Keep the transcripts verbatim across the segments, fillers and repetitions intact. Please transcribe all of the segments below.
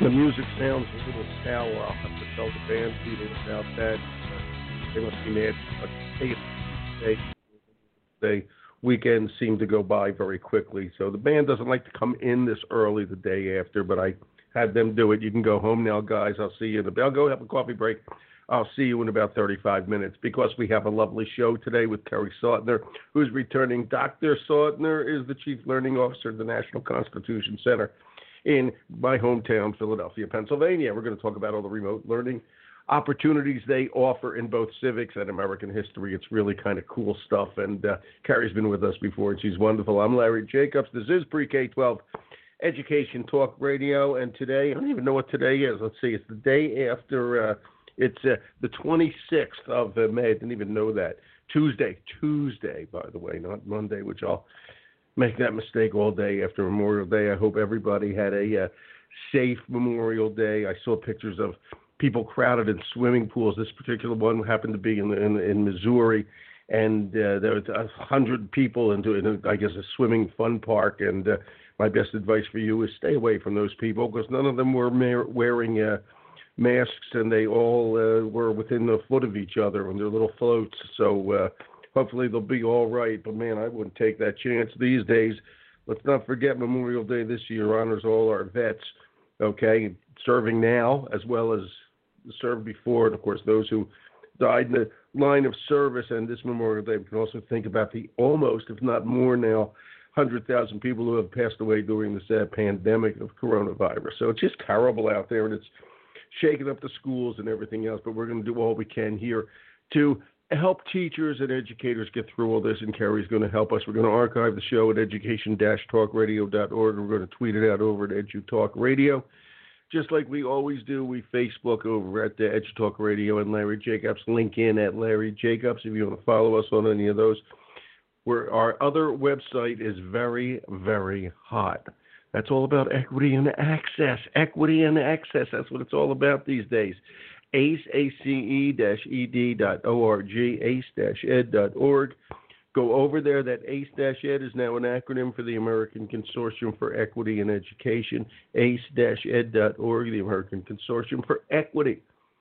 The music sounds a little sour. I'll have to tell the band people about that. Uh, they must be mad. But they, they, they weekends seem to go by very quickly. So the band doesn't like to come in this early the day after, but I had them do it. You can go home now, guys. I'll see you in a bit. I'll go have a coffee break. I'll see you in about thirty-five minutes because we have a lovely show today with Kerry Sautner, who's returning. Doctor Sautner is the Chief Learning Officer of the National Constitution Center in my hometown, Philadelphia, Pennsylvania. We're going to talk about all the remote learning opportunities they offer in both civics and American history. It's really kind of cool stuff, and uh, Carrie's been with us before, and she's wonderful. I'm Larry Jacobs. This is Pre-K twelve Education Talk Radio, and today, I don't even know what today is. Let's see, it's the day after, uh, it's uh, the twenty-sixth of uh, May. I didn't even know that. Tuesday, Tuesday, by the way, not Monday, which I'll make that mistake all day after Memorial Day. I hope everybody had a uh, safe Memorial Day. I saw pictures of people crowded in swimming pools. This particular one happened to be in in, in Missouri, and uh, there were a hundred people into, in a, I guess, a swimming fun park. And uh, my best advice for you is stay away from those people because none of them were ma- wearing uh, masks, and they all uh, were within a foot of each other on their little floats. So uh, hopefully they'll be all right. But man, I wouldn't take that chance these days. Let's not forget Memorial Day this year honors all our vets. Okay, serving now as well as served before, and of course those who died in the line of service. And this Memorial Day, we can also think about the almost, if not more now, one hundred thousand people who have passed away during this uh, pandemic of coronavirus. So it's just terrible out there, and it's shaking up the schools and everything else. But we're going to do all we can here to help teachers and educators get through all this, and Kerry's going to help us. We're going to archive the show at education dash talk radio dot org, and we're going to tweet it out over at EduTalk Radio. Just like we always do, we Facebook over at the EduTalk Radio and Larry Jacobs. Link in at Larry Jacobs if you want to follow us on any of those. Where our other website is very, very hot. That's all about equity and access. Equity and access. That's what it's all about these days. A C E, A C E dash E D dot org, A C E dash ed dot org. Go over there. That A C E dash ed is now an acronym for the American Consortium for Equity in Education. A C E dash ed dot org, the American Consortium for Equity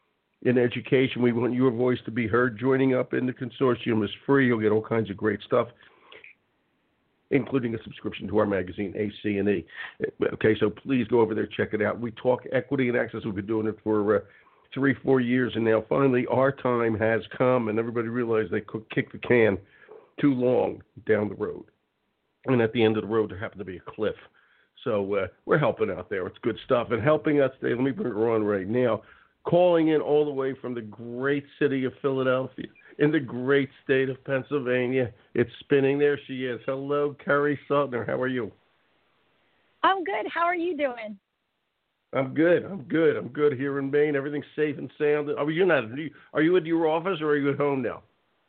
in Education. We want your voice to be heard. Joining up in the consortium is free. You'll get all kinds of great stuff, including a subscription to our magazine, A C and E. Okay, so please go over there, check it out. We talk equity and access. We've been doing it for uh, three, four years, and now finally our time has come, and everybody realized they could kick the can too long down the road. And at the end of the road, there happened to be a cliff. So uh, we're helping out there. It's good stuff. And helping us today, let me bring her on right now, calling in all the way from the great city of Philadelphia, in the great state of Pennsylvania. It's spinning. There she is. Hello, Kerry Sautner. How are you? I'm good. How are you doing? I'm good. I'm good. I'm good here in Maine. Everything's safe and sound. Are you not? Are you at your office or are you at home now?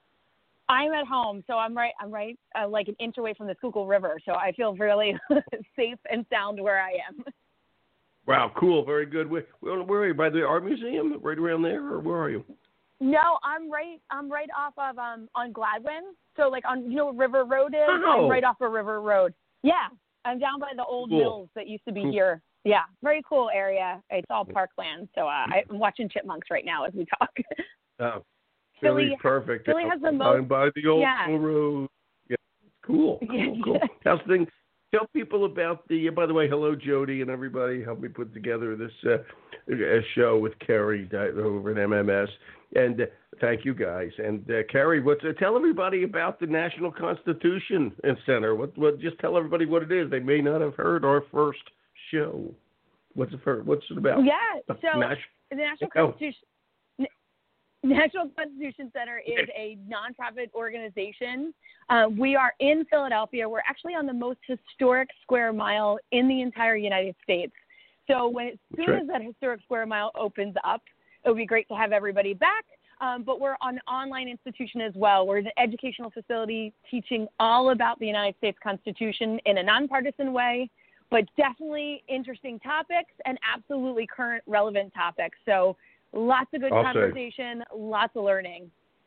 I'm at home, so I'm right. I'm right, uh, like an inch away from the Schuylkill River, so I feel really safe and sound where I am. Wow, cool, very good. Where, where are you? By the Art Museum, right around there, or where are you? No, I'm right. I'm right off of um on Gladwin, so like on you know what River Road is. Oh. I'm right off of River Road. Yeah, I'm down by the old cool. mills that used to be cool. here. Yeah, very cool area. It's all parkland, so uh, I'm watching chipmunks right now as we talk. Oh. Philly, Philly's perfect. Philly has the most. By the old yeah. road. Yeah, cool. Cool. cool. How's things? Tell people about the. Uh, by the way, hello Jody and everybody. Help me put together this uh, show with Kerry over at M M S. And uh, thank you guys. And uh, Kerry, what's uh, tell everybody about the National Constitution Center. What? What? Just tell everybody what it is. They may not have heard our first show. What's it for? What's it about? Yeah. So Nash- the National oh. Constitution. National Constitution Center is a nonprofit organization. Uh, we are in Philadelphia. We're actually on the most historic square mile in the entire United States. So when, as soon right. as that historic square mile opens up, it would be great to have everybody back. Um, but we're an online institution as well. We're an educational facility teaching all about the United States Constitution in a nonpartisan way, but definitely interesting topics and absolutely current relevant topics. So lots of good I'll conversation, say. Lots of learning.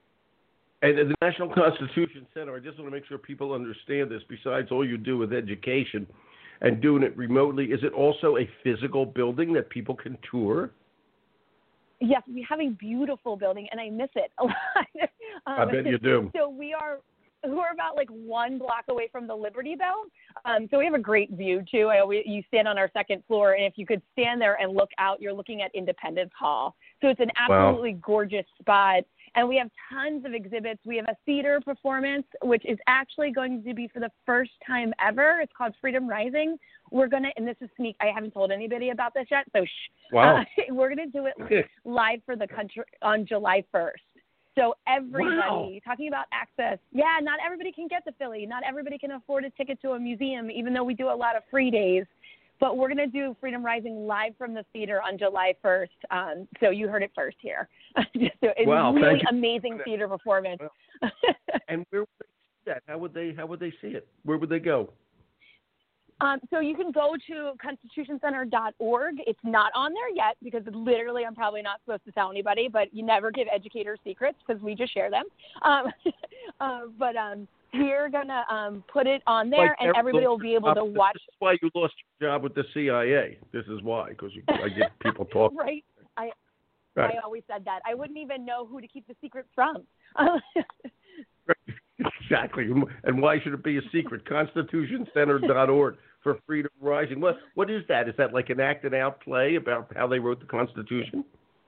And the National Constitution Center, I just want to make sure people understand this. Besides all you do with education, and doing it remotely. Is it also a physical building that people can tour? Yes, we have a beautiful building, and I miss it a lot. um, I bet you do. So we are we're about like one block away from the Liberty Bell. Um, so we have a great view too. I always, you stand on our second floor, and if you could stand there and look out, you're looking at Independence Hall. So it's an absolutely wow. gorgeous spot. And we have tons of exhibits. We have a theater performance, which is actually going to be for the first time ever. It's called Freedom Rising. We're going to, and this is sneak, I haven't told anybody about this yet, so shh. Wow. Uh, we're going to do it live for the country on July first. So everybody, wow. talking about access, yeah, not everybody can get to Philly. Not everybody can afford a ticket to a museum, even though we do a lot of free days. But we're going to do Freedom Rising live from the theater on July first. Um, so you heard it first here. so it's wow, really amazing theater performance. Wow. And where would they see that? How would they, how would they see it? Where would they go? Um, so you can go to constitution center dot org. It's not on there yet because literally I'm probably not supposed to tell anybody, but you never give educators secrets because we just share them. Um, uh, but um, we're going to um, put it on there, like and everybody will be able to watch. This is why you lost your job with the C I A. This is why, because I get people talking. Right. I, right. I always said that. I wouldn't even know who to keep the secret from. Exactly. And why should it be a secret? constitution center dot org for Freedom Rising. What What is that? Is that like an acted out play about how they wrote the Constitution?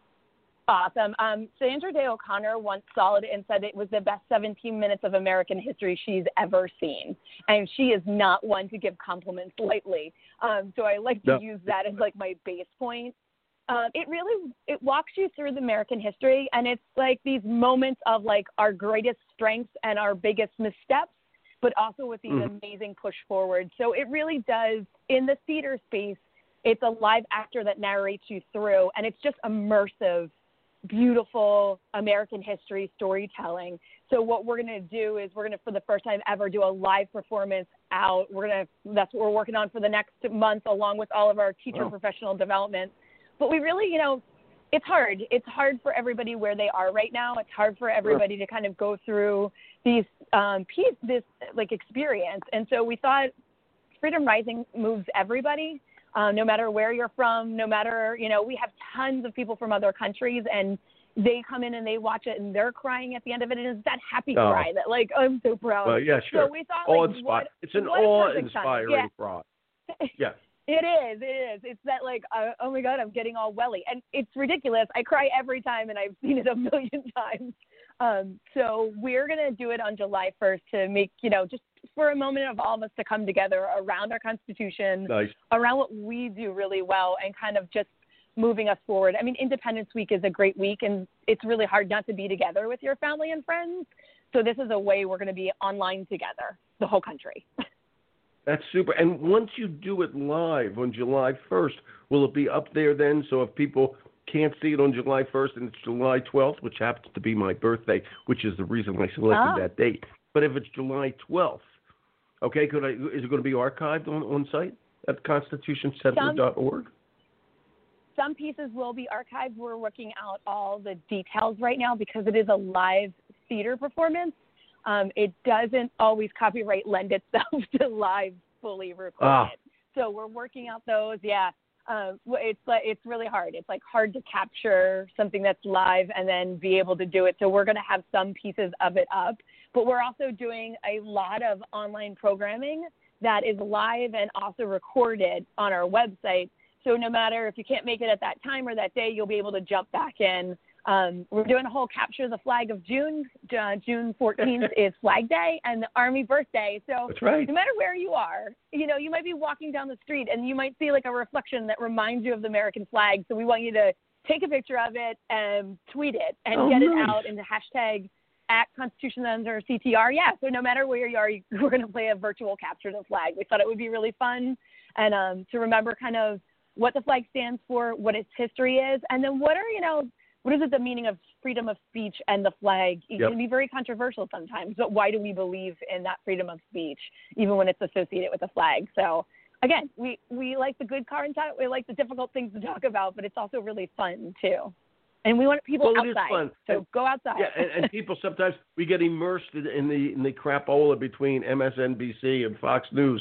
Awesome. Um, Sandra Day O'Connor once saw it and said it was the best seventeen minutes of American history she's ever seen. And she is not one to give compliments lightly. Um, so I like to no. use that as like my base point. Um, it really, it walks you through the American history, and it's like these moments of like our greatest strengths and our biggest missteps, but also with these mm. amazing push forward. So it really does, in the theater space, it's a live actor that narrates you through, and it's just immersive, beautiful American history storytelling. So what we're going to do is we're going to, for the first time ever, do a live performance out. We're going to, that's what we're working on for the next month, along with all of our teacher wow. professional development. But we really, you know, it's hard. It's hard for everybody where they are right now. It's hard for everybody to kind of go through these um, piece, this like experience. And so we thought Freedom Rising moves everybody, uh, no matter where you're from, no matter, you know, we have tons of people from other countries, and they come in and they watch it and they're crying at the end of it. And it's that happy oh. cry that like, I'm so proud. Well, yeah, sure. So we thought, like, awe-inspired. what, it's an what awe-inspiring yeah. cry. Yeah. It is, it is. It's that like, uh, oh my God, I'm getting all welly. And it's ridiculous. I cry every time, and I've seen it a million times. Um, so we're going to do it on July first to make, you know, just for a moment of all of us to come together around our Constitution, nice. around what we do really well, and kind of just moving us forward. I mean, Independence Week is a great week, and it's really hard not to be together with your family and friends. So this is a way we're going to be online together, the whole country. That's super. And once you do it live on July first, will it be up there then? So if people can't see it on July first and it's July twelfth, which happens to be my birthday, which is the reason I selected oh. that date. But if it's July twelfth, okay, could I, is it going to be archived on, on site at constitution center dot org? Some, some pieces will be archived. We're working out all the details right now because it is a live theater performance. Um, it doesn't always copyright lend itself to live, fully recorded. Ah. So we're working out those. Yeah, um, it's like it's really hard. It's like hard to capture something that's live and then be able to do it. So we're going to have some pieces of it up, but we're also doing a lot of online programming that is live and also recorded on our website. So no matter if you can't make it at that time or that day, you'll be able to jump back in. Um, we're doing a whole Capture the Flag of June. Uh, June fourteenth is Flag Day and the Army birthday. So that's right. No matter where you are, you know, you might be walking down the street and you might see like a reflection that reminds you of the American flag. So we want you to take a picture of it and tweet it and oh, get nice. it out in the hashtag at Constitution Center C T R. Yeah, so no matter where you are, we're going to play a virtual Capture the Flag. We thought it would be really fun and um, to remember kind of what the flag stands for, what its history is, and then what are, you know, what is it, the meaning of freedom of speech and the flag? It yep. can be very controversial sometimes, but why do we believe in that freedom of speech, even when it's associated with the flag? So, again, we, we like the good content, we like the difficult things to talk about, but it's also really fun, too. And we want people well, outside, it is fun. so and, go outside. Yeah, and, and people sometimes, we get immersed in, in the in the crapola between M S N B C and Fox News.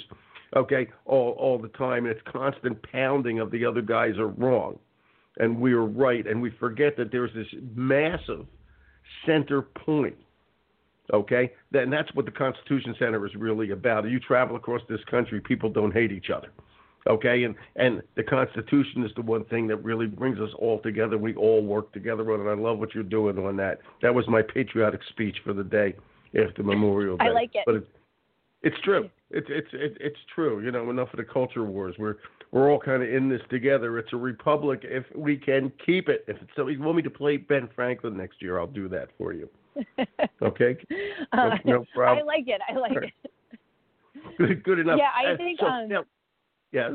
okay, all, all the time. And it's constant pounding of the other guys are wrong and we are right. And we forget that there's this massive center point, okay? And that's what the Constitution Center is really about. You travel across this country, people don't hate each other, okay? And and the Constitution is the one thing that really brings us all together. We all work together on it. I love what you're doing on that. That was my patriotic speech for the day after Memorial Day. I like it. But it, it's true. It's it's it, it's true. You know, enough of the culture wars. We're we're all kind of in this together. It's a republic if we can keep it. If it's, so you want me to play Ben Franklin next year, I'll do that for you. Okay. No, uh, no problem. I like it. I like right. it. Good, good enough. Yeah, I uh, think. So, um, now, yes.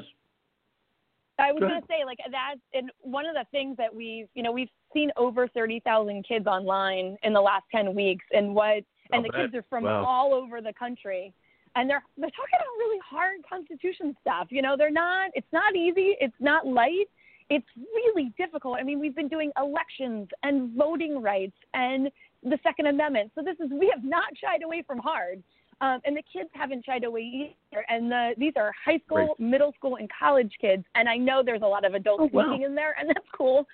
I was Go going to say, like, that, and one of the things that we've, you know, we've seen over thirty thousand kids online in the last ten weeks, and what, and oh, the that, kids are from wow. all over the country, and they're they're talking about really hard Constitution stuff. You know, they're not, it's not easy, it's not light, it's really difficult. I mean, we've been doing elections and voting rights and the Second Amendment, so this is, we have not shied away from hard. Um, and the kids haven't shied away either. And the, these are high school, Great. middle school, and college kids. And I know there's a lot of adults oh, wow. speaking in there, and that's cool.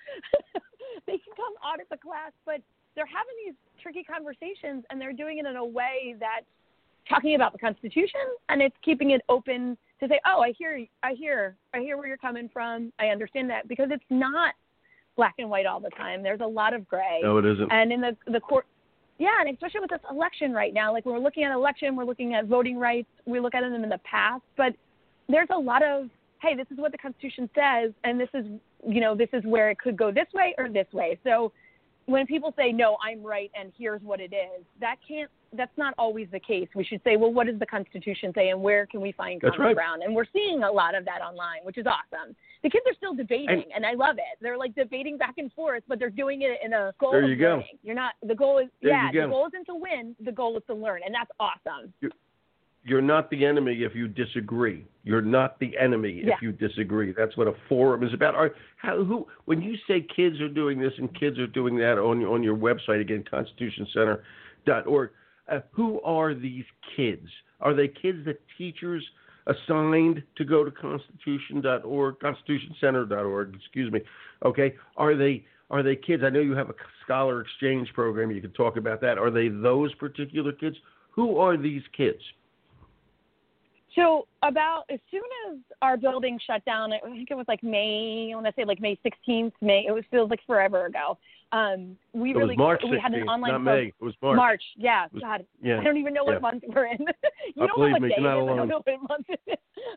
They can come audit the class, but they're having these tricky conversations, and they're doing it in a way that's talking about the Constitution, and it's keeping it open to say, oh, I hear, I hear, I hear where you're coming from. I understand that, because it's not black and white all the time. There's a lot of gray. No, it isn't. And in the the court. Yeah, and especially with this election right now, like when we're looking at election, we're looking at voting rights, we look at them in the past, but there's a lot of, hey, this is what the Constitution says, and this is, you know, this is where it could go this way or this way. So when people say, no, I'm right, and here's what it is, that can't, that's not always the case. We should say, well, what does the Constitution say, and where can we find common right. ground? And we're seeing a lot of that online, which is awesome. The kids are still debating, and, and I love it. They're like debating back and forth, but they're doing it in a goal there of you go. learning. You're not, the goal is, there yeah, you the go. goal isn't to win, the goal is to learn, and that's awesome. You're, you're not the enemy if you disagree. You're not the enemy yeah. if you disagree. That's what a forum is about. Are, how, who, when you say kids are doing this and kids are doing that on, on your website, again, constitution center dot org, uh, who are these kids? Are they kids that teachers assigned to go to constitution dot org, constitution center dot org, excuse me, okay? Are they are they kids? I know you have a scholar exchange program. You can talk about that. Are they those particular kids? Who are these kids? So about as soon as our building shut down, I think it was like May, I want to say like May sixteenth, May, it was feels like forever ago. Um, we it really, was March we had an sixteenth, online not program. May. It was March. March, yeah, was, God. Yeah, I don't even know what yeah. month we're in. You uh, don't know what me, day it is. not I alone. don't know what month it is.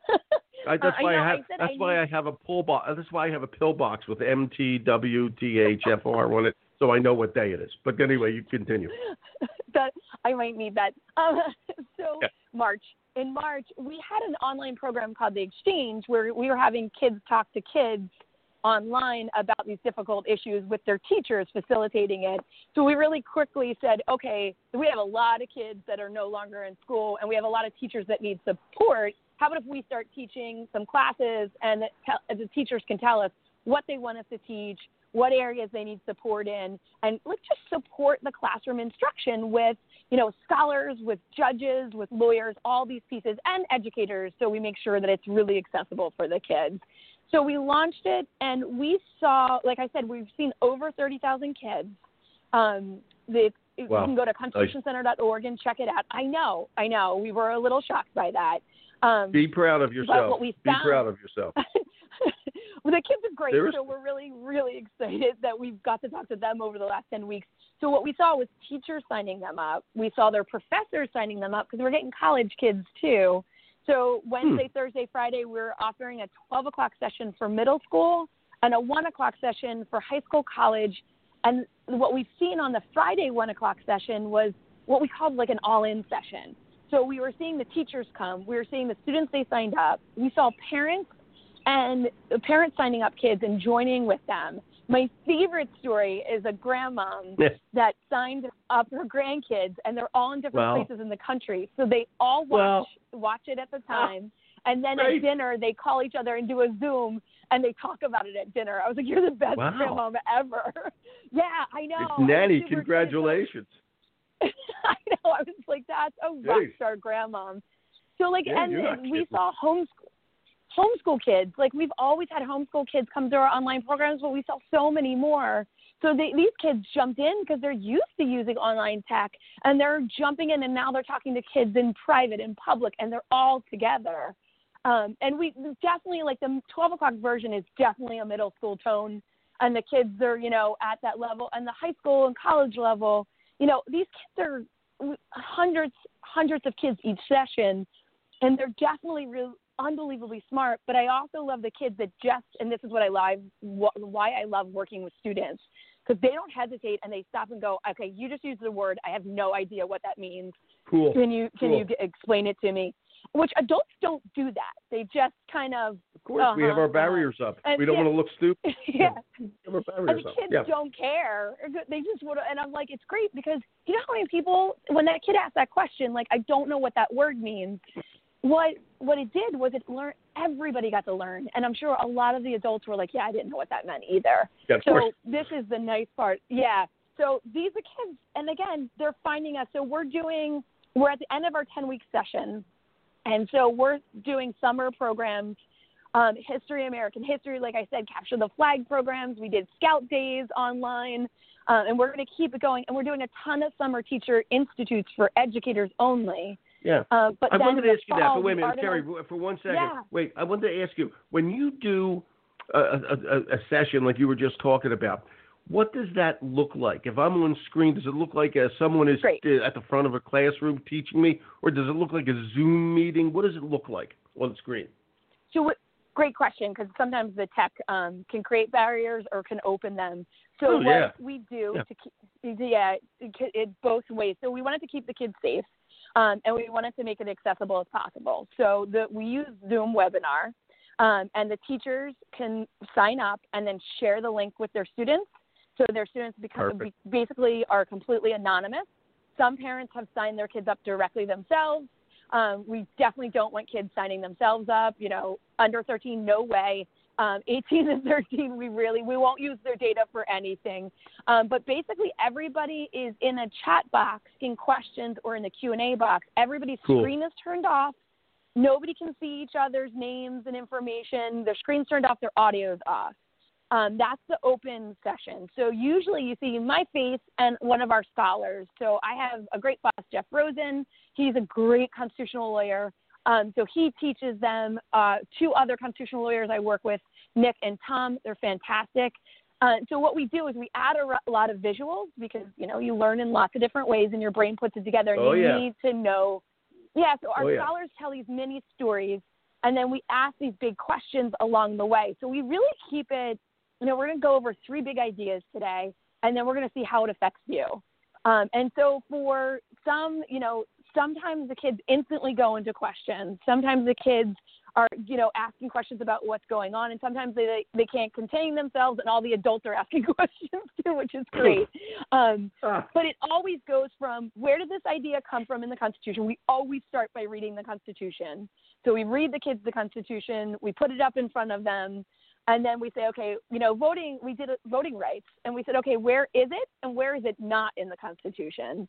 I, that's uh, why I, know, I have. I said that's I why need... I have a pull box. That's why I have a pill box with M T W T H F R on it, so I know what day it is. But anyway, you continue. that I might need that. Um, so yeah. March. In March, we had an online program called The Exchange where we were having kids talk to kids online about these difficult issues with their teachers facilitating it. So we really quickly said, okay, we have a lot of kids that are no longer in school, and we have a lot of teachers that need support. How about if we start teaching some classes, and the, the teachers can tell us what they want us to teach, what areas they need support in, and let's just support the classroom instruction with, you know, scholars, with judges, with lawyers, all these pieces, and educators, so we make sure that it's really accessible for the kids. So we launched it, and we saw, like I said, we've seen over thirty thousand kids. Um, the, wow. You can go to constitution center dot org and check it out. I know, I know. We were a little shocked by that. Um, Be proud of yourself. What we Be found, proud of yourself. Well, the kids are great, There's... so we're really, really excited that we've got to talk to them over the last ten weeks. So what we saw was teachers signing them up. We saw their professors signing them up because we're getting college kids too. So Wednesday, hmm. Thursday, Friday, we're offering a twelve o'clock session for middle school and a one o'clock session for high school, college. And what we've seen on the Friday one o'clock session was what we called like an all-in session. So we were seeing the teachers come. We were seeing the students they signed up. We saw parents and parents signing up kids and joining with them. My favorite story is a grandmom yes. that signed up her grandkids, and they're all in different wow. places in the country. So they all watch wow. watch it at the time, oh, and then great. at dinner they call each other and do a Zoom, and they talk about it at dinner. I was like, "You're the best wow. grandmom ever." Yeah, I know. It's Nanny, congratulations. I know. I was like, "That's a rock star grandmom." So, like, Yeah, and you're not we kidding. saw homeschool, homeschool kids. Like, we've always had homeschool kids come through our online programs, but we saw so many more. So they, these kids jumped in because they're used to using online tech, and they're jumping in, and now they're talking to kids in private, in public, and they're all together. Um, and we definitely, like, the twelve o'clock version is definitely a middle school tone, and the kids are, you know, at that level. And the high school and college level, you know, these kids are hundreds, hundreds of kids each session, and they're definitely real, unbelievably smart. But I also love the kids that just, and this is what I love, why I love working with students, because they don't hesitate and they stop and go, okay, you just used the word. I have no idea what that means. Cool. Can you can cool. you g- explain it to me? Which adults don't do that. They just kind of. Of course, uh-huh, we have our uh-huh. barriers up. And we don't yeah. want to look stupid. yeah. We have our And barriers the up. kids Yeah. don't care. They just would, and I'm like, it's great because you know how many people, when that kid asked that question, like, I don't know what that word means. What what it did was it learned. Everybody got to learn, and I'm sure a lot of the adults were like, yeah, I didn't know what that meant either. Yeah, of so course. this is the nice part. Yeah. So these are kids, and again, they're finding us. So we're doing. We're at the end of our ten-week session, and so we're doing summer programs. Um, history, American history, like I said, capture the flag programs. We did Scout Days online, uh, and we're going to keep it going. And we're doing a ton of summer teacher institutes for educators only. Yeah. Uh, but I then wanted to in ask the you that, fall, but wait a we minute, are Terry, gonna- for one second. Yeah. Wait, I wanted to ask you, when you do a, a, a, a session like you were just talking about, what does that look like? If I'm on screen, does it look like uh, someone is Great. uh, at the front of a classroom teaching me, or does it look like a Zoom meeting? What does it look like on the screen? So what, great question, because sometimes the tech um, can create barriers or can open them. So Oh, what yeah. we do Yeah. to keep, yeah, it, it both ways. So we wanted to keep the kids safe, um, and we wanted to make it accessible as possible. So the, we use Zoom webinar, um, and the teachers can sign up and then share the link with their students. So their students become, Perfect. basically are completely anonymous. Some parents have signed their kids up directly themselves. Um, we definitely don't want kids signing themselves up. You know, under thirteen, no way. Um, eighteen and thirteen, we really, we won't use their data for anything. Um, but basically everybody is in a chat box in questions or in the Q and A box. Everybody's Cool. screen is turned off. Nobody can see each other's names and information. Their screen's turned off, their audio's off. Um, that's the open session. So usually you see my face and one of our scholars. So I have a great boss, Jeff Rosen. He's a great constitutional lawyer. Um, so he teaches them. Uh, two other constitutional lawyers I work with, Nick and Tom. They're fantastic. Uh, so what we do is we add a, a lot of visuals because, you know, you learn in lots of different ways and your brain puts it together. And Oh, you yeah. need to know. Yeah, so our Oh, yeah. scholars tell these mini stories, and then we ask these big questions along the way. So we really keep it. You know, we're going to go over three big ideas today, and then we're going to see how it affects you. Um, and so for some, you know, sometimes the kids instantly go into questions. Sometimes the kids are, you know, asking questions about what's going on, and sometimes they they can't contain themselves, and all the adults are asking questions too, which is great. Um, Ah. but it always goes from, where did this idea come from in the Constitution? We always start by reading the Constitution. So we read the kids the Constitution, we put it up in front of them, and then we say, okay, you know, voting, we did voting rights. And we said, okay, where is it and where is it not in the Constitution?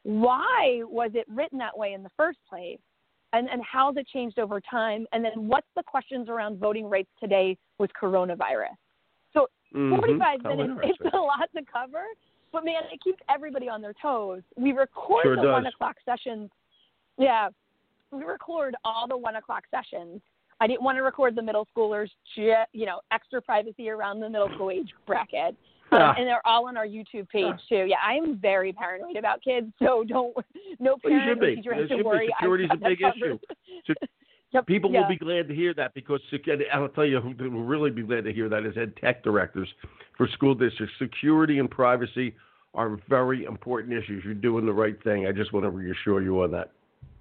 Why was it written that way in the first place? And, and how has it changed over time? And then what's the questions around voting rights today with coronavirus? So Mhm. forty-five How minutes, interesting. it's a lot to cover. But, man, it keeps everybody on their toes. We record Sure the does. one o'clock sessions. Yeah, we record all the one o'clock sessions. I didn't want to record the middle schoolers, ju- you know, extra privacy around the middle school age bracket. Um, Ah. and they're all on our YouTube page, Ah. too. Yeah, I'm very paranoid about kids, so don't, no Well, you parent should or be. teacher You has to should be. worry. I've Security's got a big that covered. issue. So Yep, people yeah. will be glad to hear that because, sec- and I'll tell you who will really be glad to hear that is ed tech directors for school districts. Security and privacy are very important issues. You're doing the right thing. I just want to reassure you on that.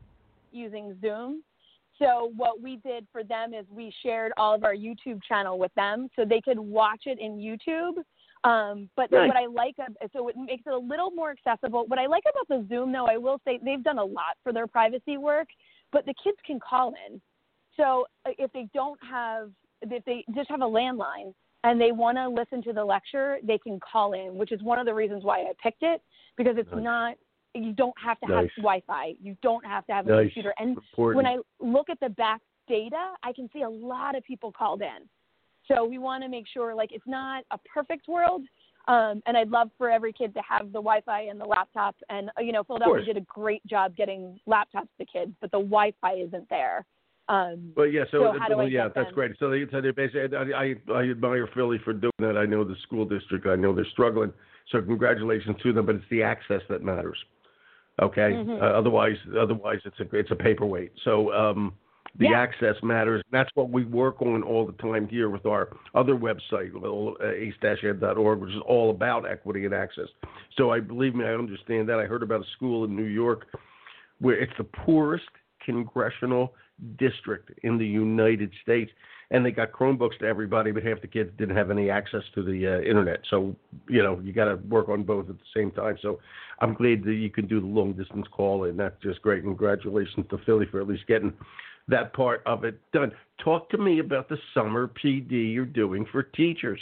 Using Zoom. So what we did for them is we shared all of our YouTube channel with them so they could watch it in YouTube. Um, but Nice. what I like, so it makes it a little more accessible. What I like about the Zoom, though, I will say they've done a lot for their privacy work, but the kids can call in. So if they don't have, if they just have a landline and they want to listen to the lecture, they can call in, which is one of the reasons why I picked it, because it's Nice. not, you don't have to Nice. have Wi-Fi. You don't have to have a Nice. computer. And Important. when I look at the back data, I can see a lot of people called in. So we want to make sure, like, it's not a perfect world. Um, and I'd love for every kid to have the Wi-Fi and the laptop. And, uh, you know, Philadelphia did a great job getting laptops to kids, but the Wi-Fi isn't there. Um, Well, yeah, so, so how do well, I yeah, get that's them? great. So they, so they basically, I, I, I admire Philly for doing that. I know the school district. I know they're struggling. So congratulations to them. But it's the access that matters. Okay. Mhm. Uh, otherwise, otherwise it's a it's a paperweight. So um, the Yeah. access matters. That's what we work on all the time here with our other website, uh, ace dash ed dot org, which is all about equity and access. So I believe me, I understand that. I heard about a school in New York where it's the poorest congressional district in the United States, and they got Chromebooks to everybody, but half the kids didn't have any access to the uh, internet. So, you know, you got to work on both at the same time. So I'm glad that you can do the long distance call, and that's just great. Congratulations to Philly for at least getting that part of it done. Talk to me about the summer P D you're doing for teachers.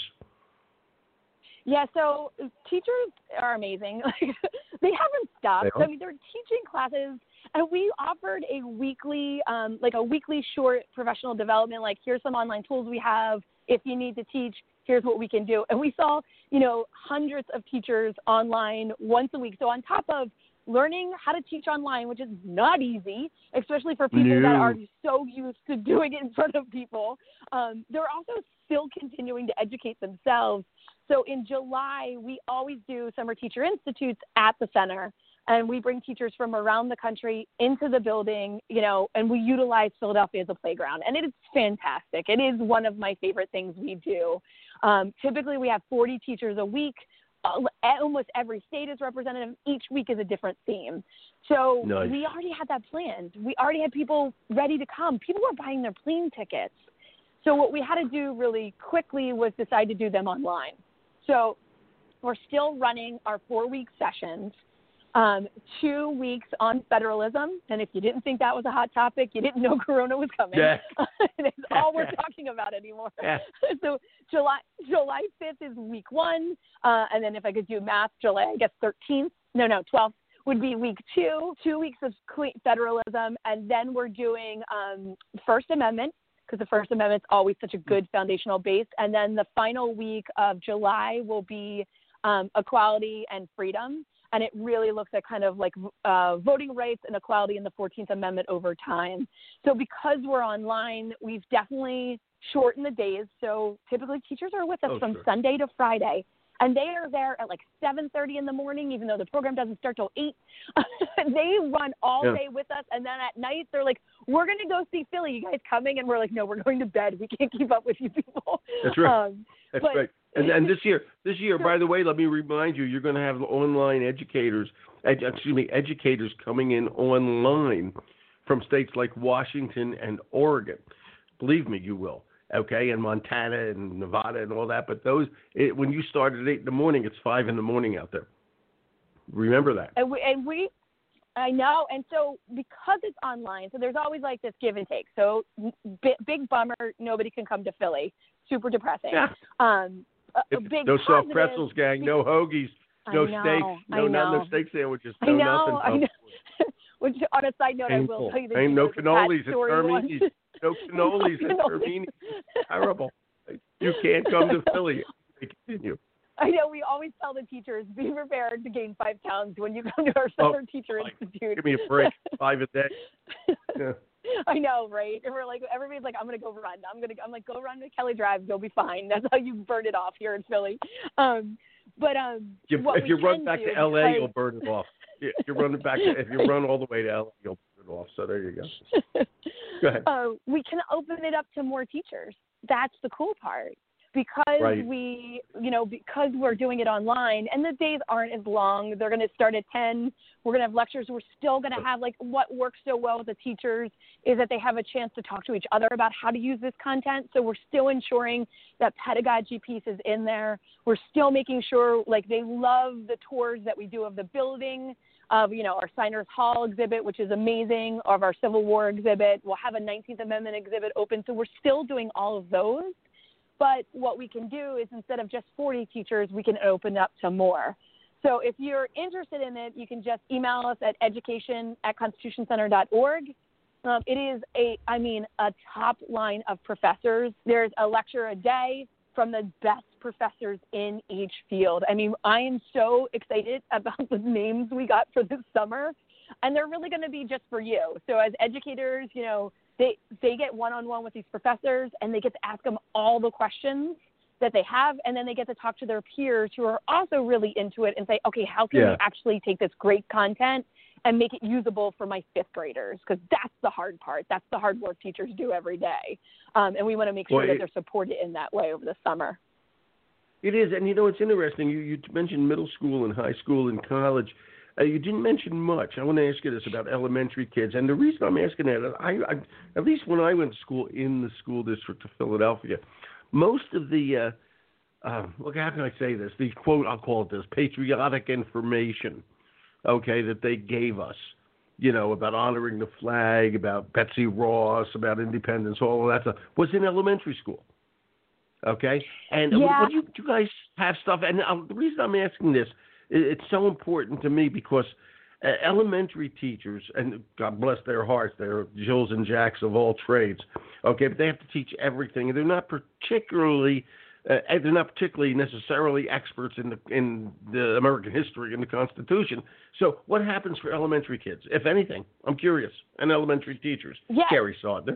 Yeah, so teachers are amazing. They haven't stopped. They are? I mean, they're teaching classes, and we offered a weekly, um, like a weekly short professional development. Like, here's some online tools we have. If you need to teach, here's what we can do. And we saw, you know, hundreds of teachers online once a week. So on top of learning how to teach online, which is not easy, especially for people No. that are so used to doing it in front of people, um, they're also still continuing to educate themselves. So in July, we always do Summer Teacher Institutes at the center, and we bring teachers from around the country into the building, you know, and we utilize Philadelphia as a playground. And it is fantastic. It is one of my favorite things we do. Um, typically, we have forty teachers a week. Uh, almost every state is represented. Each week is a different theme. So Nice. we already had that planned. We already had people ready to come. People were buying their plane tickets. So what we had to do really quickly was decide to do them online. So we're still running our four-week sessions, um, two weeks on federalism. And if you didn't think that was a hot topic, you didn't know Corona was coming. Yeah. It's all we're talking about anymore. Yeah. So July July fifth is week one. Uh, and then if I could do math, July, I guess thirteenth, no, no, twelfth would be week two, two weeks of clean federalism. And then we're doing um, First Amendment, because the First Amendment is always such a good foundational base. And then the final week of July will be um, equality and freedom. And it really looks at kind of like uh, voting rights and equality in the fourteenth Amendment over time. So because we're online, we've definitely shortened the days. So typically teachers are with us Oh, from sure. Sunday to Friday. And they are there at like seven thirty in the morning, even though the program doesn't start till eight. They run all Yeah. day with us. And then at night, they're like, we're going to go see Philly. You guys coming? And we're like, no, we're going to bed. We can't keep up with you people. That's right. Um, That's but- right. And, and this year, this year, by the way, let me remind you, you're going to have online educators, ed, excuse me, educators coming in online from states like Washington and Oregon. Believe me, you will. Okay, and Montana and Nevada and all that. But those, it, when you start at eight in the morning, it's five in the morning out there. Remember that. And we, and we, I know. And so because it's online, so there's always like this give and take. So big, big bummer, nobody can come to Philly. Super depressing. Yeah. Um, a, a If- big no soft positive, pretzels, gang. No hoagies. No I know, steaks. No, I not no know. steak sandwiches. I No know. I nothing. know. Which, on a side note, Painful. I will tell you that Ain't you no know, the cannolis at Pat story once. Termini's. No cannolis No at cannolis. Termini. Terrible. You can't come to Philly. Continue. I know. We always tell the teachers, be prepared to gain five pounds when you come to our Oh, Summer Teacher like, Institute. Give me a break. Five a day. Yeah. I know, right? And we're like, everybody's like, I'm gonna go run. I'm gonna, I'm like, go run to Kelly Drive. You'll be fine. That's how you burn it off here in Philly. Um, but um, You, what if we you run can back do to L A, because- you'll burn it off. If you run back, to, if you run all the way to L A, you'll burn it off. So there you go. Go ahead. uh, we can open it up to more teachers. That's the cool part. Because Right. we, you know, because we're doing it online and the days aren't as long, they're going to start at ten. We're going to have lectures. We're still going to have, like, what works so well with the teachers is that they have a chance to talk to each other about how to use this content. So we're still ensuring that pedagogy piece is in there. We're still making sure, like, they love the tours that we do of the building, of, you know, our Signers Hall exhibit, which is amazing, of our Civil War exhibit. We'll have a nineteenth Amendment exhibit open. So we're still doing all of those. But what we can do is instead of just forty teachers, we can open up to more. So if you're interested in it, you can just email us at education at constitution center dot org. Um, it is a, I mean, a top line of professors. There's a lecture a day from the best professors in each field. I mean, I am so excited about the names we got for this summer, and they're really going to be just for you. So as educators, you know, they, they get one-on-one with these professors, and they get to ask them all the questions that they have, and then they get to talk to their peers who are also really into it and say, okay, how can Yeah. we actually take this great content and make it usable for my fifth graders? Because that's the hard part. That's the hard work teachers do every day. Um, and we want to make sure Well, that it, they're supported in that way over the summer. It is, and you know, it's interesting. You, you mentioned middle school and high school and college. Uh, you didn't mention much. I want to ask you this about elementary kids. And the reason I'm asking that, is I, I, at least when I went to school in the school district of Philadelphia, most of the, uh, uh, look, how can I say this? The quote, I'll call it this, patriotic information, okay, that they gave us, you know, about honoring the flag, about Betsy Ross, about independence, all of that stuff, was in elementary school. Okay? And Yeah. what do you, do you guys have stuff? And uh, the reason I'm asking this, it, it's so important to me because uh, elementary teachers, and God bless their hearts, they're Jills and Jacks of all trades, okay, but they have to teach everything. And they're not particularly, uh, they're not particularly necessarily experts in the, in the American history and the Constitution. So what happens for elementary kids, if anything? I'm curious. And elementary teachers. Yeah. Carrie Sodner.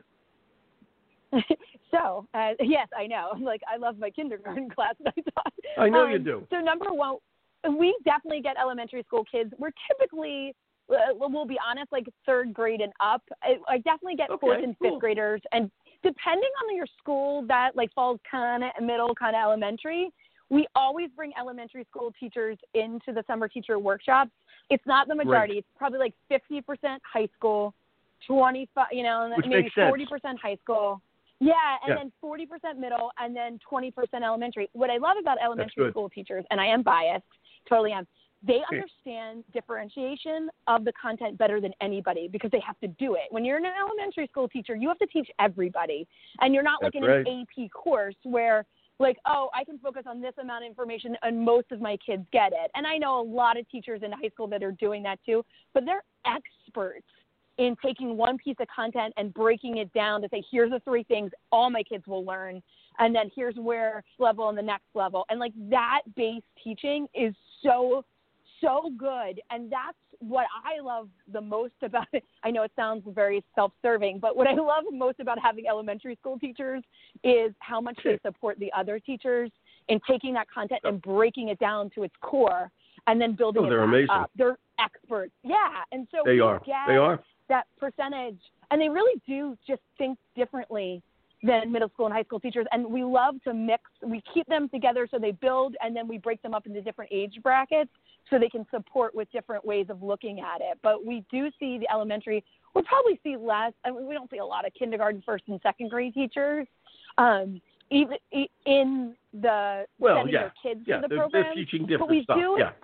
So, uh, yes, I know. Like, I love my kindergarten class. I thought. I know um, you do. So, number one, we definitely get elementary school kids. We're typically, uh, we'll be honest, like third grade and up. I, I definitely get Okay, fourth and fifth cool. graders. And depending on your school, that like falls kind of middle, kind of elementary. We always bring elementary school teachers into the summer teacher workshops. It's not the majority. Great. It's probably like fifty percent high school, twenty-five, you know, Which maybe makes sense. forty percent high school. Yeah, and Yeah. then forty percent middle, and then twenty percent elementary. What I love about elementary good. school teachers, and I am biased, totally am, they understand differentiation of the content better than anybody because they have to do it. When you're an elementary school teacher, you have to teach everybody, and you're not like That's in right. an A P course where, like, oh, I can focus on this amount of information, and most of my kids get it. And I know a lot of teachers in high school that are doing that too, but they're experts in taking one piece of content and breaking it down to say, here's the three things all my kids will learn, and then here's where level and the next level. And like that base teaching is so, so good. And that's what I love the most about it. I know it sounds very self-serving, but what I love most about having elementary school teachers is how much they support the other teachers in taking that content and breaking it down to its core and then building Oh, it they're back amazing. up. They're experts. Yeah. And so They we are. get They are. that percentage, and they really do just think differently than middle school and high school teachers. And we love to mix. We keep them together so they build, and then we break them up into different age brackets so they can support with different ways of looking at it. But we do see the elementary. We'll probably see less. I mean, we don't see a lot of kindergarten, first, and second grade teachers. Um, even in the Well, sending yeah. their kids Yeah, to the they're, program, they're teaching but different we stuff. do. Yeah.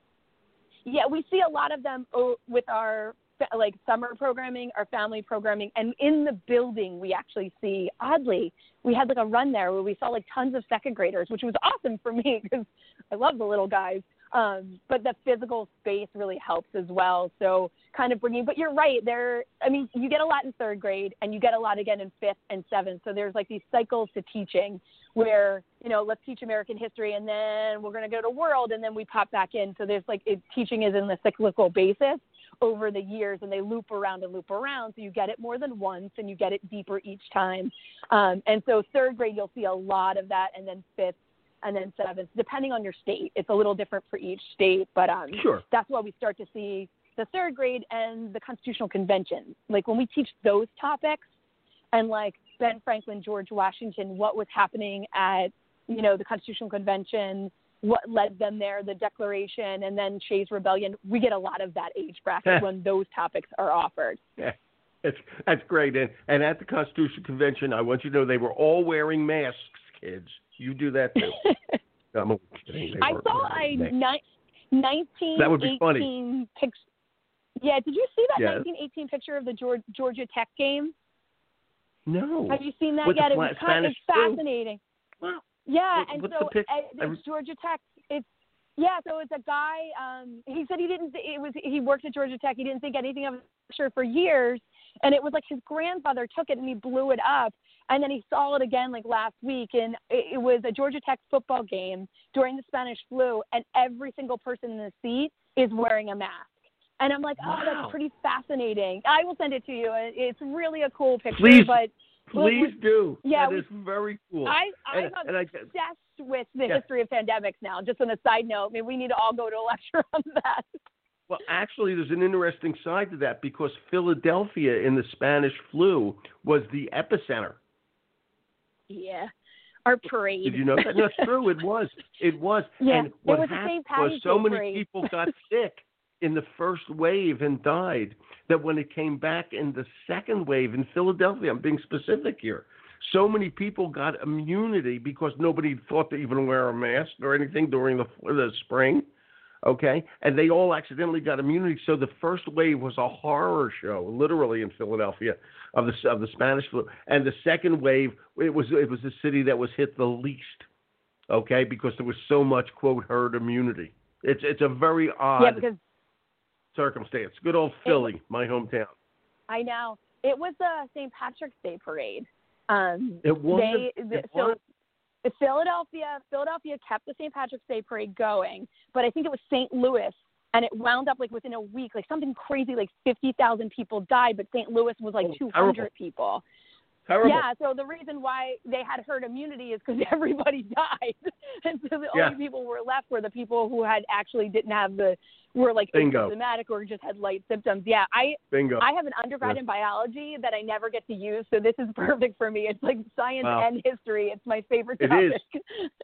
Yeah, we see a lot of them oh, with our like summer programming, our family programming, and in the building we actually see, oddly, we had like a run there where we saw like tons of second graders, which was awesome for me because I love the little guys. Um, but the physical space really helps as well. So kind of bringing, but you're right there. I mean, you get a lot in third grade and you get a lot again in fifth and seventh. So there's like these cycles to teaching where, you know, let's teach American history and then we're going to go to world and then we pop back in. So there's like it, teaching is in the cyclical basis over the years and they loop around and loop around. So you get it more than once and you get it deeper each time. Um, and so third grade, you'll see a lot of that. And then fifth, and then seventh, depending on your state. It's a little different for each state, but um, Sure. that's why we start to see the third grade and the Constitutional Convention. Like when we teach those topics and like Ben Franklin, George Washington, what was happening at, you know, the Constitutional Convention, what led them there, the Declaration, and then Shays Rebellion, we get a lot of that age bracket when those topics are offered. Yeah. That's, that's great. And, and at the Constitutional Convention, I want you to know they were all wearing masks, kids. You do that too. I'm only kidding. They I weren't saw wearing a masks. ni- nineteen That would be funny. eighteen picture. Yeah, did you see that Yes. nineteen eighteen picture of the Georgia, Georgia Tech game? No. Have you seen that With the yet? It fla- was kind of Spanish flu? fascinating. Wow. Yeah, What- and what's so the pic- uh, I it's was- Georgia Tech. It's Yeah, so it's a guy. Um, he said he didn't. It was he worked at Georgia Tech. He didn't think anything of it for years, and it was like his grandfather took it and he blew it up, and then he saw it again like last week, and it, it was a Georgia Tech football game during the Spanish flu, and every single person in the seat is wearing a mask. And I'm like, oh, Wow. that's pretty fascinating. I will send it to you. It's really a cool picture. Please, but please we, do. Yeah, that we, is very cool. I, I'm and, and I, obsessed with the yeah. history of pandemics now. Just on a side note, I mean, we need to all go to a lecture on that. Well, actually, there's an interesting side to that because Philadelphia in the Spanish flu was the epicenter. Yeah. Our parade. Did you know that? No, it's true. It was. It was. Yeah, and what it was the happened Saint Patty's was so Day many parade. people got sick in the first wave and died that when it came back in the second wave in Philadelphia, I'm being specific here, so many people got immunity because nobody thought to even wear a mask or anything during the, the spring, okay? And they all accidentally got immunity. So the first wave was a horror show, literally in Philadelphia, of the of the Spanish flu. And the second wave, it was it was the city that was hit the least, okay, because there was so much, quote, herd immunity. It's it's a very odd yeah, because circumstance. Good old Philly, my hometown. I know. It was the Saint Patrick's Day parade. Um, It was. They, It so was. Philadelphia, Philadelphia kept the Saint Patrick's Day parade going, but I think it was Saint Louis, and it wound up like within a week, like something crazy, like fifty thousand people died, but Saint Louis was like Oh, two hundred terrible. people. Terrible. Yeah, so the reason why they had herd immunity is because everybody died, and so the Yeah. only people who were left were the people who had actually didn't have the were like Bingo. asymptomatic or just had light symptoms. Yeah, I Bingo. I have an undergrad Yeah. in biology that I never get to use, so this is perfect for me. It's like science Wow. and history. It's my favorite It topic. is.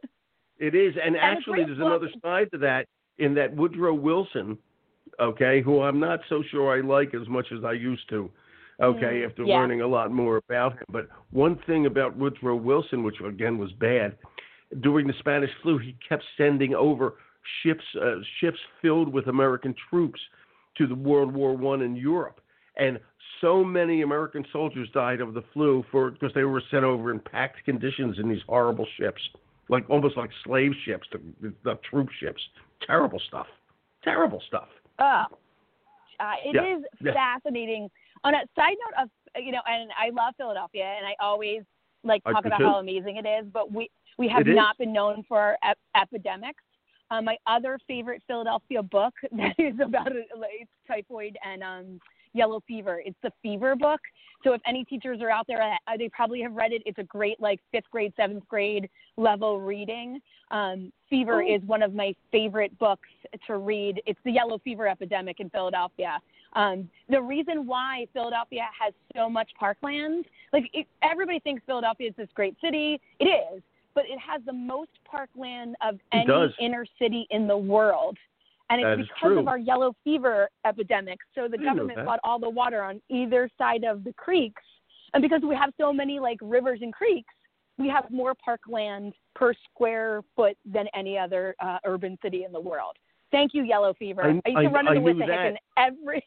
It is, and, And it's actually, great there's book. another side to that in that Woodrow Wilson, okay, who I'm not so sure I like as much as I used to, okay, Mm, after yeah. learning a lot more about him. But one thing about Woodrow Wilson, which again was bad, during the Spanish flu, he kept sending over ships, uh, ships filled with American troops to the World War One in Europe, and so many American soldiers died of the flu for because they were sent over in packed conditions in these horrible ships, like almost like slave ships, the, the troop ships. Terrible stuff. Terrible stuff. Uh, uh, it Yeah, is yeah. fascinating. On a side note of, you know, and I love Philadelphia, and I always like I talk do about too. how amazing it is, but we, we have It is. not been known for our ep- epidemics. Um, my other favorite Philadelphia book that is about it, it's typhoid and um, yellow fever. It's the Fever book. So if any teachers are out there, uh, they probably have read it. It's a great like fifth grade, seventh grade level reading. Um, Fever Oh. is one of my favorite books to read. It's the yellow fever epidemic in Philadelphia. Um, the reason why Philadelphia has so much parkland, like it, everybody thinks Philadelphia is this great city. It is, but it has the most parkland of It any does. inner city in the world. And That it's is because true. of our yellow fever epidemic. So the I know government that. bought all the water on either side of the creeks. And because we have so many like rivers and creeks, we have more parkland per square foot than any other uh, urban city in the world. Thank you, yellow fever. I- I, used to I- run I into knew Wissahickon every.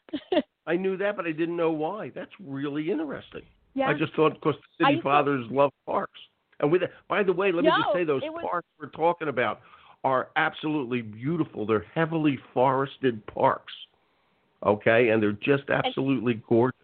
I knew that, but I didn't know why. That's really interesting. yeah. I just thought because the I city used to- fathers love parks. And with by the way, let me just No, say those it was- parks we're talking about are absolutely beautiful. They're heavily forested parks, okay, and they're just absolutely gorgeous.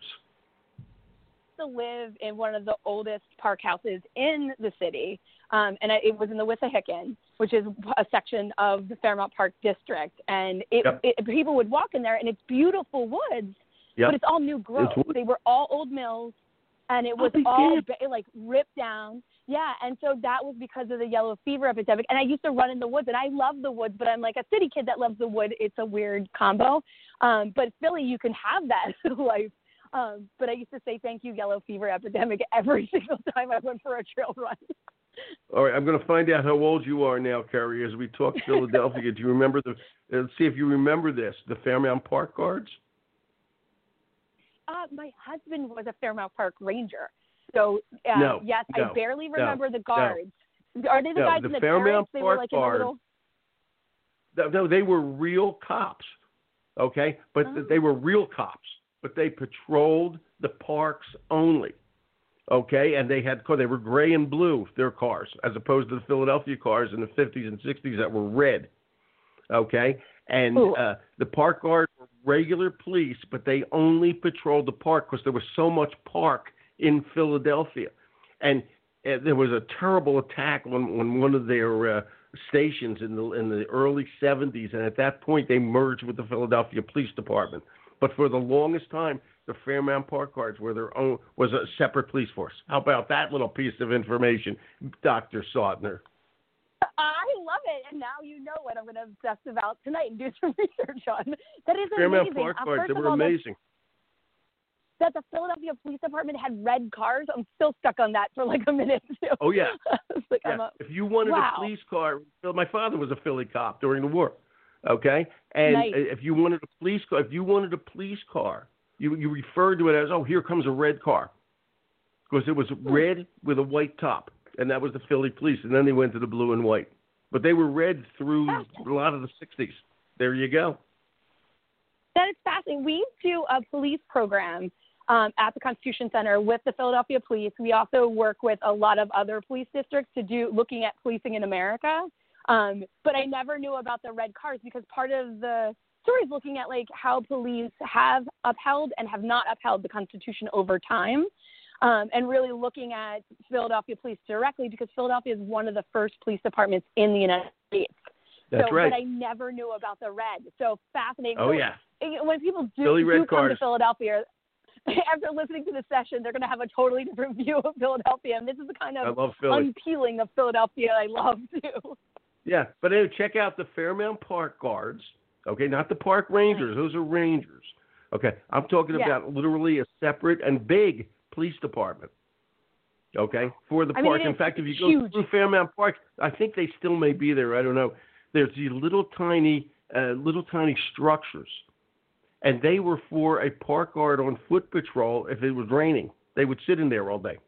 to live in one of the oldest park houses in the city, um, and I, it was in the Wissahickon, which is a section of the Fairmount Park District. And it, Yep. it, people would walk in there, and it's beautiful woods, Yep. but it's all new growth. wood. They were all old mills, and it was Oh, they all did. ba- like ripped down. Yeah, and so that was because of the yellow fever epidemic. And I used to run in the woods, and I love the woods, but I'm like a city kid that loves the wood. It's a weird combo. Um, but Philly, you can have that life. Um, but I used to say thank you, yellow fever epidemic, every single time I went for a trail run. All right, I'm going to find out how old you are now, Carrie, as we talk Philadelphia. Do you remember the? Let's see if you remember this. The Fairmount Park Guards. Uh, my husband was a Fairmount Park ranger. So, uh, No, yes, no, I barely no, remember the guards. Are they the No, guys the in the Fairmount turrets? They were Park like in a Guard- little... No, no, they were real cops, okay? But Oh. they were real cops, but they patrolled the parks only, okay? And they had they were gray and blue, their cars, as opposed to the Philadelphia cars in the fifties and sixties that were red, okay? And uh, the park guards were regular police, but they only patrolled the park because there was so much park in Philadelphia. And uh, there was a terrible attack on, on one of their uh, stations in the in the early seventies, and at that point they merged with the Philadelphia Police Department. But for the longest time, the Fairmount Park Guards were their own was a separate police force. How about that little piece of information, Doctor Sautner? I love it, and now you know what I'm going to obsess about tonight and do some research on. That is Fairmount amazing. Park Uh, Guards, first they of were all, amazing. That the Philadelphia Police Department had red cars. I'm still stuck on that for like a minute. Too. Oh yeah. It's like, yeah. I'm a, if you wanted wow. a police car, my father was a Philly cop during the war. Okay, and nice. if you wanted a police car, if you wanted a police car, you you referred to it as, oh, here comes a red car, because it was red with a white top, and that was the Philly police. And then they went to the blue and white, but they were red through a lot of the sixties. There you go. That is fascinating. We do a police program um, at the Constitution Center with the Philadelphia Police. We also work with a lot of other police districts to do looking at policing in America. Um, but I never knew about the red cars because part of the story is looking at like how police have upheld and have not upheld the Constitution over time, um, and really looking at Philadelphia Police directly because Philadelphia is one of the first police departments in the United States. That's so, right. But I never knew about the red. So fascinating. Oh so, yeah. When people do, Philly do red come cars. to Philadelphia, after listening to the session, they're going to have a totally different view of Philadelphia. And this is the kind of I love Philly. unpeeling of Philadelphia I love too. Yeah, but anyway, check out the Fairmount Park Guards, okay, not the park rangers. Those are rangers. Okay, I'm talking yeah. about literally a separate and big police department, okay, for the I park. mean, In fact, if you huge. go through Fairmount Park, I think they still may be there. I don't know. There's these little tiny, uh, little tiny structures, and they were for a park guard on foot patrol if it was raining. They would sit in there all day.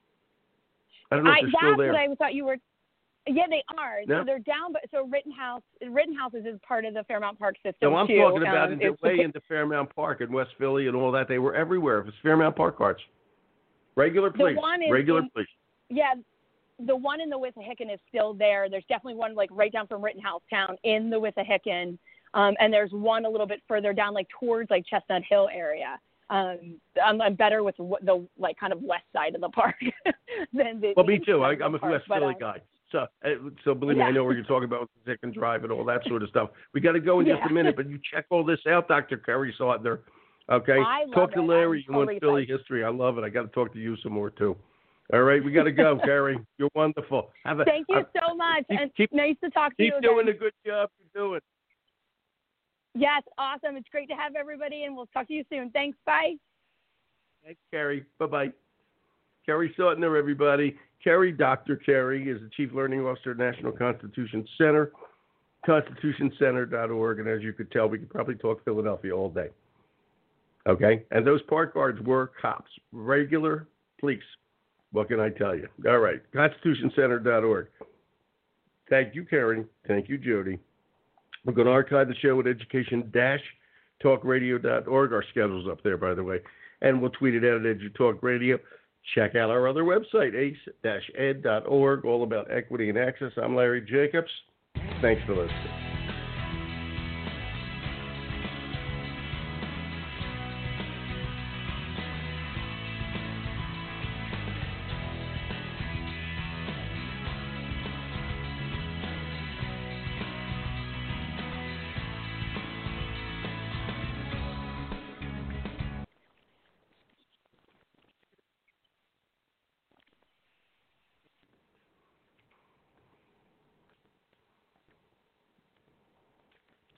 I don't know if I, they're that's still there. what I thought you were. Yeah, they are. Yeah. So they're down, but so Rittenhouse, Rittenhouse is part of the Fairmount Park system No, I'm too. talking about um, in the it's- way into Fairmount Park in West Philly and all that. They were everywhere. It was Fairmount Park Guards. Regular police. one is Regular in- police. Yeah, the one in the Wissahickon is still there. There's definitely one like right down from Rittenhouse Town in the Wissahickon, um, and there's one a little bit further down, like towards like Chestnut Hill area. Um, I'm, I'm better with the, the like kind of west side of the park than the. Well, the me east too. side I, of the I'm a park, West but, Philly uh, guy. So, uh, so believe me, yeah. I know what you're talking about with Zick and Drive and all that sort of stuff. We got to go in Yeah. just a minute, but you check all this out, Doctor Kerry Sautner. Okay, I love talk to it. Larry. I'm You want totally Philly psyched. history? I love it. I got to talk to you some more too. All right, we got to go, Kerry. You're wonderful. Have a, Thank you uh, so much, keep, and keep, nice to talk to keep you doing again. the good job you're doing. Yes, awesome. It's great to have everybody, and we'll talk to you soon. Thanks. Bye. Thanks, Kerry. Bye-bye. Kerry Sautner, everybody. Kerry, Doctor Kerry, is the Chief Learning Officer at National Constitution Center, constitution center dot org. And as you could tell, we could probably talk Philadelphia all day. Okay? And those park guards were cops, regular police. What can I tell you? All right, constitution center dot org. Thank you, Kerry. Thank you, Jody. We're going to archive the show at education dash talk radio dot org. Our schedule's up there, by the way. And we'll tweet it out at EduTalkRadio. Check out our other website, ace dash ed dot org, all about equity and access. I'm Larry Jacobs. Thanks for listening.